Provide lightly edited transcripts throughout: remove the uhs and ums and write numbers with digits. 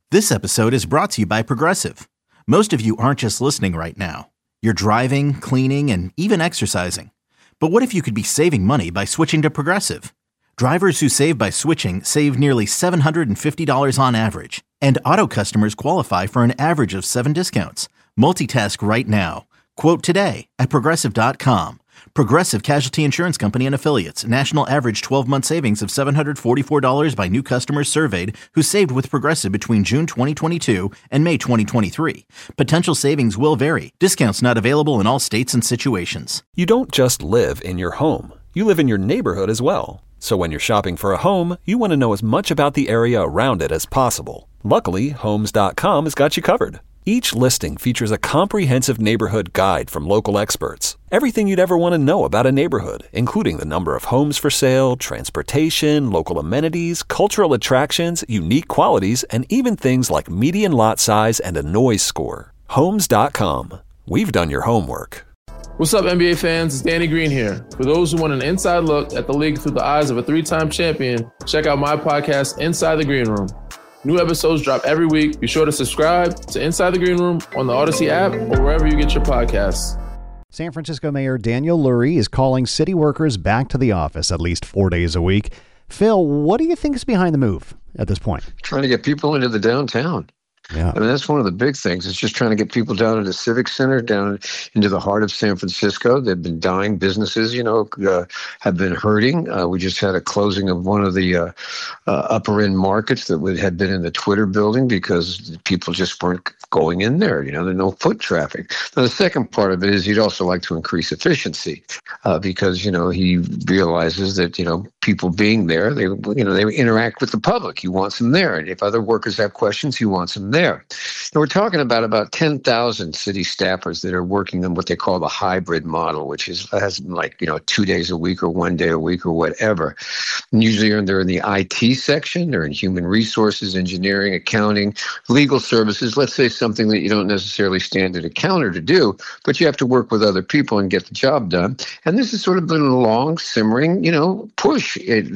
This episode is brought to you by Progressive. Most of you aren't just listening right now. You're driving, cleaning, and even exercising. But what if you could be saving money by switching to Progressive? Drivers who save by switching save nearly $750 on average. And auto customers qualify for an average of 7 discounts. Multitask right now. Quote today at Progressive.com. Progressive Casualty Insurance Company and Affiliates. National average 12-month savings of $744 by new customers surveyed who saved with Progressive between June 2022 and May 2023. Potential savings will vary. Discounts not available in all states and situations. You don't just live in your home. You live in your neighborhood as well. So when you're shopping for a home, you want to know as much about the area around it as possible. Luckily, Homes.com has got you covered. Each listing features a comprehensive neighborhood guide from local experts. Everything you'd ever want to know about a neighborhood, including the number of homes for sale, transportation, local amenities, cultural attractions, unique qualities, and even things like median lot size and a noise score. Homes.com. We've done your homework. What's up, NBA fans? It's Danny Green here. For those who want an inside look at the league through the eyes of a 3-time champion, check out my podcast, Inside the Green Room. New episodes drop every week. Be sure to subscribe to Inside the Green Room on the Odyssey app or wherever you get your podcasts. San Francisco Mayor Daniel Lurie is calling city workers back to the office at least 4 days a week. Phil, what do you think is behind the move at this point? Trying to get people into the downtown. Yeah. I mean, that's one of the big things. It's just trying to get people down to the Civic Center, down into the heart of San Francisco. They've been dying. Businesses, have been hurting. We just had a closing of one of the upper end markets that had been in the Twitter building because people just weren't going in there. There's no foot traffic. Now, the second part of it is he'd also like to increase efficiency because, he realizes that, people being there, they interact with the public. He wants them there. And if other workers have questions, he wants them there. And we're talking about 10,000 city staffers that are working on what they call the hybrid model, which has 2 days a week or 1 day a week or whatever. And usually they're in the IT section, they're in human resources, engineering, accounting, legal services. Let's say something that you don't necessarily stand at a counter to do, but you have to work with other people and get the job done. And this has sort of been a long simmering, push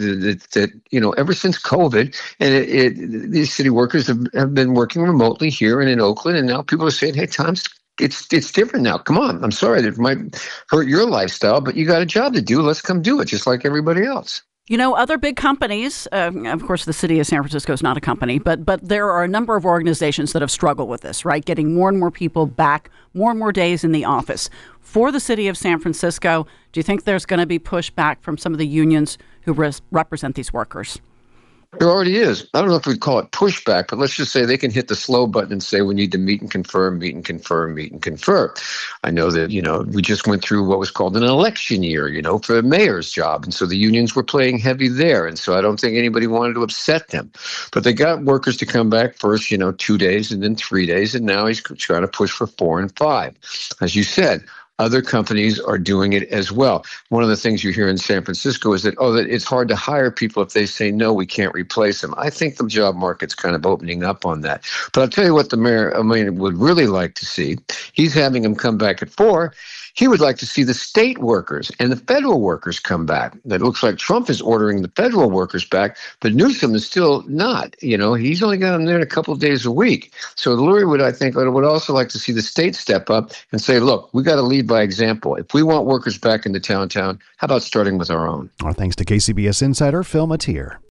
that ever since COVID, and these city workers have been working remotely here and in Oakland, and now people are saying, hey, it's different now. Come on. I'm sorry that it might hurt your lifestyle, but you got a job to do. Let's come do it just like everybody else. Other big companies, of course, the city of San Francisco is not a company, but there are a number of organizations that have struggled with this, right? Getting more and more people back, more and more days in the office. For the city of San Francisco, do you think there's going to be pushback from some of the unions who represent these workers? There already is. I don't know if we'd call it pushback, but let's just say they can hit the slow button and say we need to meet and confirm, meet and confirm, meet and confirm. I know that, we just went through what was called an election year, for the mayor's job. And so the unions were playing heavy there. And so I don't think anybody wanted to upset them. But they got workers to come back first, 2 days and then 3 days. And now he's trying to push for 4 and 5. As you said, other companies are doing it as well. One of the things you hear in San Francisco is that it's hard to hire people if they say, no, we can't replace them. I think the job market's kind of opening up on that. But I'll tell you what the mayor would really like to see. He's having them come back at 4. He would like to see the state workers and the federal workers come back. It looks like Trump is ordering the federal workers back, but Newsom is still not. He's only got them there a couple of days a week. So Lurie would also like to see the state step up and say, look, we got to lead by example. If we want workers back in the downtown, how about starting with our own? Our thanks to KCBS insider Phil Matier.